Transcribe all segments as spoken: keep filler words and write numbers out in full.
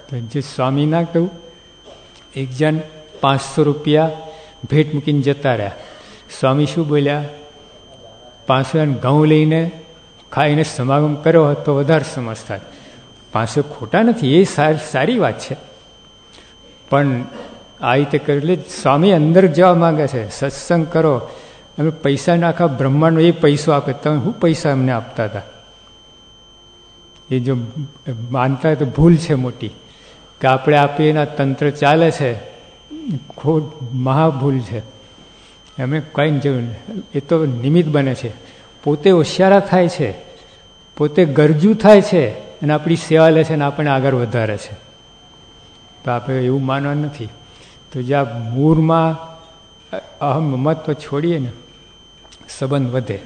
તો જે સ્વામી ના કહ્યું, એક જણ પાંચસો રૂપિયા ભેટ મૂકીને જતા રહ્યા. સ્વામી શું બોલ્યા? પાંચસો ઘઉં લઈને ખાઈને સમાગમ કર્યો હોત તો વધારે સમજ થાય. પાંચસો ખોટા નથી, એ સારી વાત છે, પણ આ રીતે કર્યું એટલે સ્વામી અંદર જવા માંગે છે. સત્સંગ કરો, અમે પૈસા નાખા બ્રહ્માંડનો એ પૈસો આપે, તમે શું પૈસા અમને આપતા હતા? એ જો માનતા હોય તો ભૂલ છે મોટી, કે આપણે આપીએ એના તંત્ર ચાલે છે, ખોટ મહાભૂલ છે. એમને કંઈ જરૂર નહીં, એ તો નિમિત્ત બને છે. પોતે હોશિયારા થાય છે, પોતે ગરજુ થાય છે, અને આપણી સેવા લે છે અને આપણને આગળ વધારે છે. તો આપણે એવું માનવા નથી. તો જ્યાં મૂળમાં અહમ મમત્વ છોડીએ ને, સંબંધ વધે.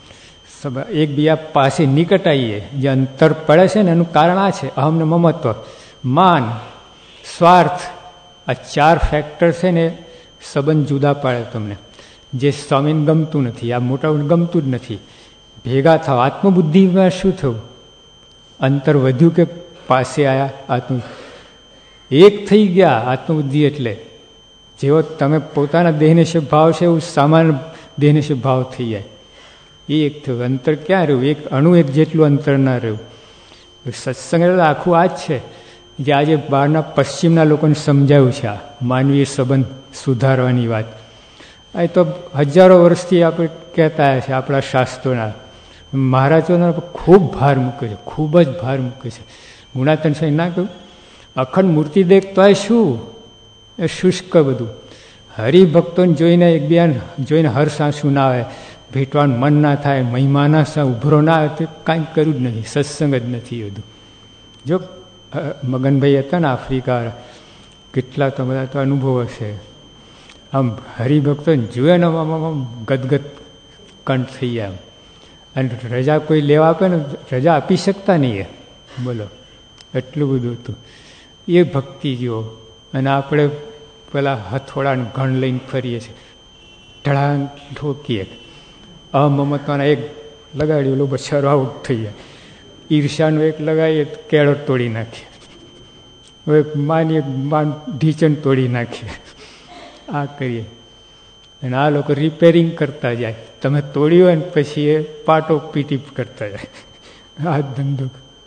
એકબીજા પાસે નિકટ આવીએ, જે અંતર પડે છે ને એનું કારણ આ છે, અહમ ને મમત્વ, માન, સ્વાર્થ, આ ચાર ફેક્ટર છે ને સંબંધ જુદા પાડે તમને. જે સ્વામીને ગમતું નથી, આ મોટાઓને ગમતું જ નથી. ભેગા થાવ. આત્મબુદ્ધિમાં શું થયું? અંતર વધ્યું કે પાસે આવ્યા? આત્મ એક થઈ ગયા. આત્મબુદ્ધિ એટલે જેવો તમે પોતાના દેહને શું ભાવ છે એવું સામાન્ય દેહને શું ભાવ થઈ જાય, એ એક થયું. અંતર ક્યાં રહ્યું? એક અણુ એક જેટલું અંતર ના રહ્યું. સત્સંગ એટલે આખું આ જ છે, જે આજે બહારના પશ્ચિમના લોકોને સમજાયું છે. આ માનવીય સંબંધ સુધારવાની વાત એ તો હજારો વર્ષથી આપણે કહેતા આવ્યા છે. આપણા શાસ્ત્રોના મહારાજોના ખૂબ ભાર મૂકે છે, ખૂબ જ ભાર મૂકે છે. ગુણાતન સાહેબ ના કહ્યું, અખંડ મૂર્તિ દેખતો શું એ શુષ્ક બધું. હરિભક્તોને જોઈને એકબીજાને જોઈને હર્ષ આંસુ ના આવે, ભેટવાનું મન ના થાય, મહિમાના સા ઉભરો ના આવે, તે કાંઈ કર્યું જ નથી. સત્સંગ જ નથી બધું. જો મગનભાઈ હતા ને આફ્રિકા, કેટલા તો બધા તો અનુભવ હશે. આમ હરિભક્તોને જોયે ને આમ ગદગદ કંઠ થઈ જાય. અને રજા કોઈ લેવા આપે ને, રજા આપી શકતા નહીં એ, બોલો એટલું બધું હતું. એ ભક્તિ જુઓ. અને આપણે પેલા હથોડાનું ઘણ લઈને ફરીએ છીએ, ઢળાંગ ઠોકીએ. અમમતવાના એક લગાડ્યું, ઓલો બચારો આઉટ થઈ જાય. ઈર્ષાનું એક લગાવીએ તો કેળો તોડી નાખીએ. હવે માનીએ માન ઢીચણ તોડી નાખીએ. આ કરીએ. અને આ લોકો રિપેરિંગ કરતા જાય. તમે તોડ્યું હોય ને પછી એ પાટો પીટી કરતા જાય. આ ધંધો.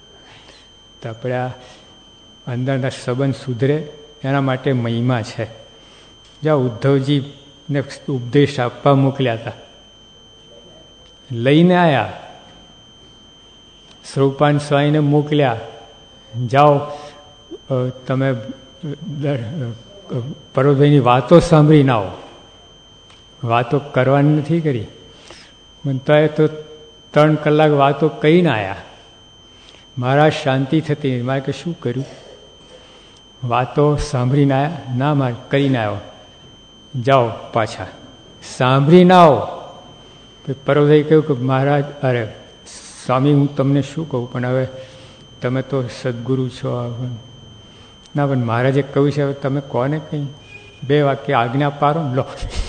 તો આપણે આ અંદરના સંબંધ સુધરે એના માટે મહિમા છે. જ્યાં ઉદ્ધવજીને ઉપદેશ આપવા મોકલ્યા હતા, લઈને આવ્યા. સ્વરૂપાન સ્વામીને મોકલ્યા, જાઓ તમે પર્વતભાઈની વાતો સાંભળીને આવો. વાતો કરવાની નથી કરી. તો એ તો ત્રણ કલાક વાતો કહીને આવ્યા. મારા શાંતિ થતી. મારે કે શું કર્યું? વાતો સાંભળીને આવ્યા? ના, મારે કરીને આવ્યો. જાઓ પાછા, સાંભળીને આવો. પર્વતભાઈ કહ્યું કે મહારાજ, અરે સ્વામી, હું તમને શું કહું, પણ હવે તમે તો સદગુરુ છો. ના, પણ મહારાજે કહ્યું છે, હવે તમે કોને કંઈ બે વાક્ય આજ્ઞા પાડો લો.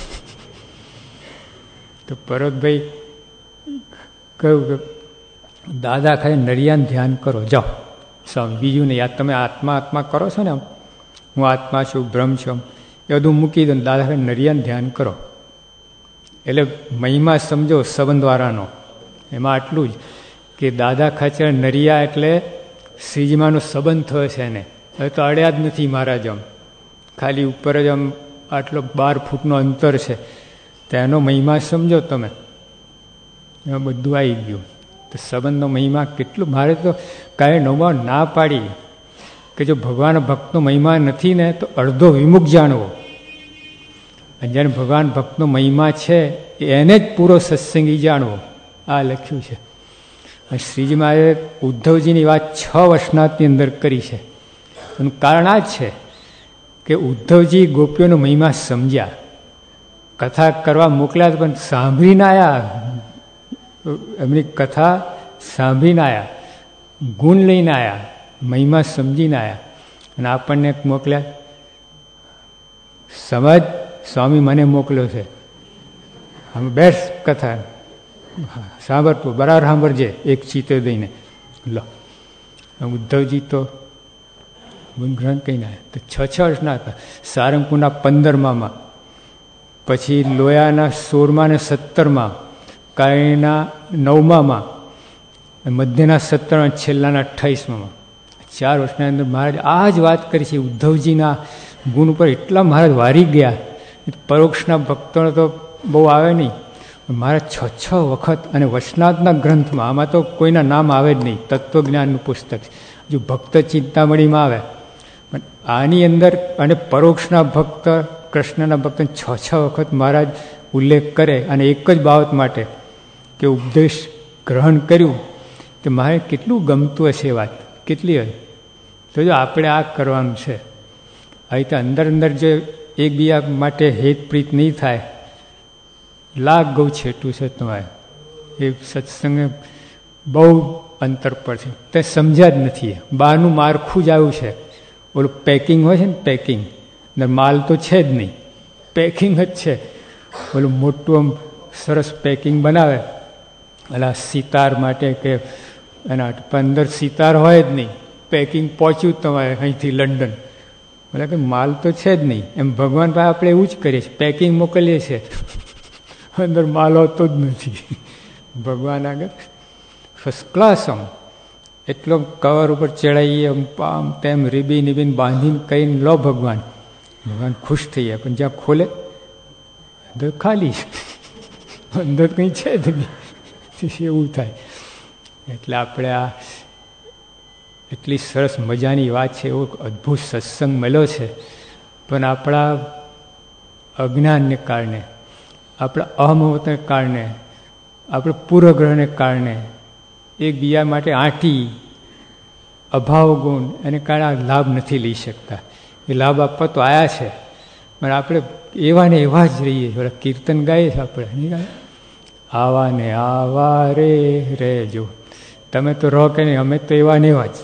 તો પર્વતભાઈ કહ્યું કે દાદા ખાલી નરિયાન ધ્યાન કરો, જાઓ સ્વામી, બીજું નહીં. આ તમે આત્મા આત્મા કરો છો ને, આમ હું આત્મા છું, બ્રહ્મ છું, એ બધું મૂકી દો. દાદા ખાલી નરિયાન ધ્યાન કરો. એટલે મહિમા સમજો સંબંધવાળાનો. એમાં આટલું જ કે દાદા ખાચર નરિયા એટલે શ્રીજીમાનો સંબંધ થયો છે એને. હવે તો અડ્યા જ નથી મહારાજ. આમ ખાલી ઉપર જ આમ આટલો બાર ફૂટનો અંતર છે. તેનો મહિમા સમજો તમે. એમાં બધું આવી ગયું. તો સંબંધનો મહિમા કેટલું. મારે તો કાંઈ નવમાં ના પાડી કે જો ભગવાન ભક્તનો મહિમા નથી ને તો અડધો વિમુખ જાણવો. અને જ્યારે ભગવાન ભક્તનો મહિમા છે એને જ પૂરો સત્સંગી જાણવો. આ લખ્યું છે. અને શ્રીજી મહારાજે ઉદ્ધવજીની વાત છ વર્ષનાથની અંદર કરી છે. એનું કારણ આ જ છે કે ઉદ્ધવજી ગોપીઓનો મહિમા સમજ્યા. કથા કરવા મોકલ્યા પણ સાંભળીને આવ્યા. એમની કથા સાંભળીને આવ્યા, ગુણ લઈને આવ્યા, મહિમા સમજીને આવ્યા. અને આપણને મોકલ્યા સમજ, સ્વામી મને મોકલ્યો છે, આમ બેસ કથા સાંભળતું બરાબર સાંભળજે, એક ચિત્ત દઈને લો. ઉદ્ધવજી તો ગ્રંથ કઈ ના તો છ છ વર્ષના હતા. સારંગપુરના પંદરમામાં, પછી લોયાના સોળમા ને સત્તરમાં, કાળીના નવમામાં, મધ્યના સત્તરમાં, છેલ્લાના અઠ્ઠાવીસમાં. ચાર વર્ષના અંદર મહારાજ આ જ વાત કરી છે. ઉદ્ધવજીના ગુણ ઉપર એટલા મહારાજ વારી ગયા. પરોક્ષના ભક્તોને તો બહુ આવે નહીં. મહારાજ છ છ વખત, અને વચનાથના ગ્રંથમાં, આમાં તો કોઈના નામ આવે જ નહીં, તત્વજ્ઞાનનું પુસ્તક જો ભક્ત ચિંતામણીમાં આવે, પણ આની અંદર અને પરોક્ષના ભક્ત, કૃષ્ણના ભક્તને છ છ વખત મહારાજ ઉલ્લેખ કરે, અને એક જ બાબત માટે કે ઉપદેશ ગ્રહણ કર્યું. તો મારે કેટલું ગમતું હશે એ વાત, કેટલી હોય. તો જો આપણે આ કરવાનું છે. આવી તો અંદર અંદર જે એકબીજા માટે હેતપ્રીત નહીં થાય, લાખ ગૌ છેટું છે તમારે. એ સત્સંગ બહુ અંતર પર છે, તે સમજ્યા જ નથી. બહારનું માળખું જ આવ્યું છે. ઓલું પેકિંગ હોય છે ને, પેકિંગ, માલ તો છે જ નહીં, પેકિંગ જ છે. ઓલું મોટું આમ સરસ પેકિંગ બનાવે એટલે સિતાર માટે કે એના અંદર સિતાર હોય જ નહીં, પેકિંગ પહોંચ્યું તમારે અહીંથી લંડન, એટલે કે માલ તો છે જ નહીં. એમ ભગવાન પાસે આપણે એવું જ કરીએ છીએ, પેકિંગ મોકલીએ છીએ, અંદર માલ હોતો જ નથી. ભગવાન આગળ ફર્સ્ટ ક્લાસ આમ એટલો કવર ઉપર ચડાવીએ, આમ તેમ રીબી નીબીને બાંધીને કહીને લો ભગવાન, ભગવાન ખુશ થઈ જાય. પણ જ્યાં ખોલે અંદર ખાલી, અંદર કંઈ છે જ નહીં, એવું થાય. એટલે આપણે આ એટલી સરસ મજાની વાત છે, એવો અદ્ભુત સત્સંગ મળ્યો છે. પણ આપણા અજ્ઞાનને કારણે, આપણા અહમતને કારણે, આપણે પૂર્વગ્રહને કારણે એકબીજા માટે આંટી, અભાવ ગુણ, એને કારણે આ લાભ નથી લઈ શકતા. એ લાભ આપવા તો આવ્યા છે, પણ આપણે એવા ને એવા જ રહીએ. થોડા કીર્તન ગાઈએ છીએ આપણે, નહીં ગાય? આવા ને આવા રે રેજો. તમે તો રહો કે નહીં, અમે તો એવા ને એવા જ,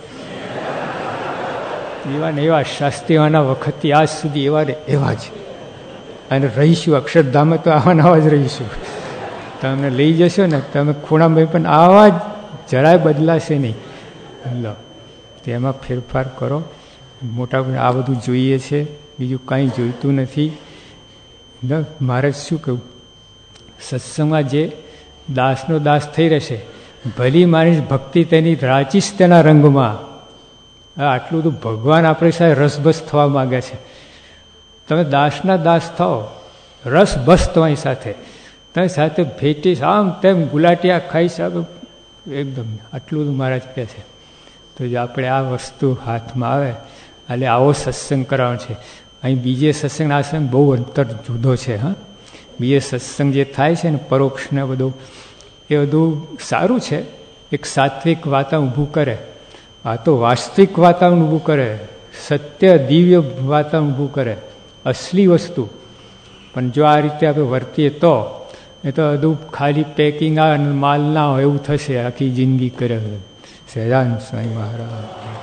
એવા ને એવા શાસ્ત્રીઓના વખતથી આજ સુધી એવા ને એવા જ, અને રહીશું. અક્ષરધામે તો આવા ને આવા જ રહીશું. તમે લઈ જશો ને, તમે ખૂણામાં પણ આવા જ, જરાય બદલાશે નહીં. લો, તેમાં ફેરફાર કરો. મોટા આ બધું જોઈએ છે, બીજું કાંઈ જોઈતું નથી. મારે શું કહ્યું, સત્સંગમાં જે દાસનો દાસ થઈ રહેશે, ભલી માની ભક્તિ તેની રાચીશ તેના રંગમાં. આટલું બધું ભગવાન આપણી સાથે રસબસ થવા માગે છે. તમે દાસના દાસ થાઓ, રસબસ તમારી સાથે, તમે સાથે ભેટીશ, આમ તેમ ગુલાટિયા ખાઈશ, એકદમ આટલું બધું મહારાજ કહે છે. તો જો આપણે આ વસ્તુ હાથમાં આવે, એટલે આવો સત્સંગ કરવાનો છે. અહીં બીજે સત્સંગ આ સત્સંગ બહુ અંતર જુદો છે. હા, બીજે સત્સંગ જે થાય છે ને, પરોક્ષને બધું, એ બધું સારું છે, એક સાત્વિક વાતાવરણ ઊભું કરે. આ તો વાસ્તવિક વાતાવરણ ઊભું કરે, સત્ય દિવ્ય વાતાવરણ ઊભું કરે, અસલી વસ્તુ. પણ જો આ રીતે આપણે વર્તીએ તો એ તો બધું ખાલી પેકિંગ આ માલ ના હોય એવું થશે. આખી જિંદગી કરે. સહેજાન સ્વામી મહારાજ.